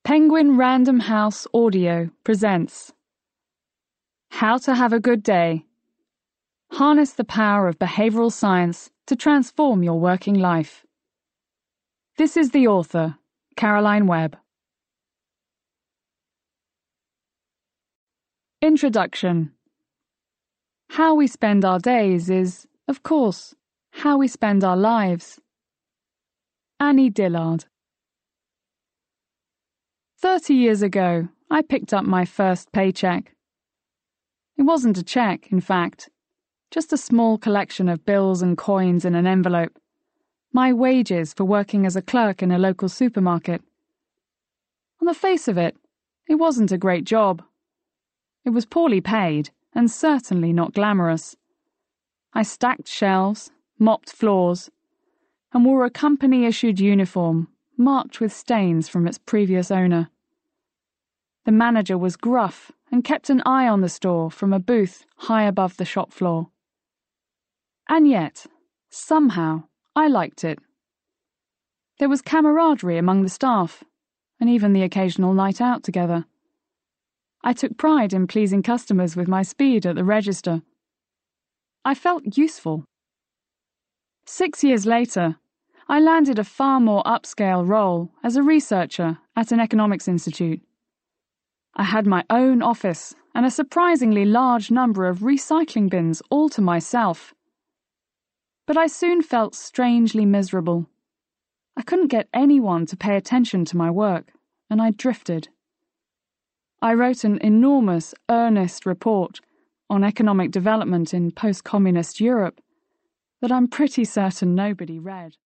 Penguin Random House Audio presents How to Have a Good Day. Harness the power of behavioral science to transform your working life. This is the author, Caroline Webb. Introduction. How we spend our days is, of course, how we spend our lives. Annie Dillard. 30 years ago, I picked up my first paycheck. It wasn't a check, in fact, just a small collection of bills and coins in an envelope. My wages for working as a clerk in a local supermarket. On the face of it, it wasn't a great job. It was poorly paid and certainly not glamorous. I stacked shelves, mopped floors, and wore a company-issued uniform marked with stains from its previous owner. The manager was gruff and kept an eye on the store from a booth high above the shop floor. And yet, somehow, I liked it. There was camaraderie among the staff, and even the occasional night out together. I took pride in pleasing customers with my speed at the register. I felt useful. 6 years later, I landed a far more upscale role as a researcher at an economics institute. I had my own office and a surprisingly large number of recycling bins all to myself. But I soon felt strangely miserable. I couldn't get anyone to pay attention to my work, and I drifted. I wrote an enormous, earnest report on economic development in post-communist Europe that I'm pretty certain nobody read.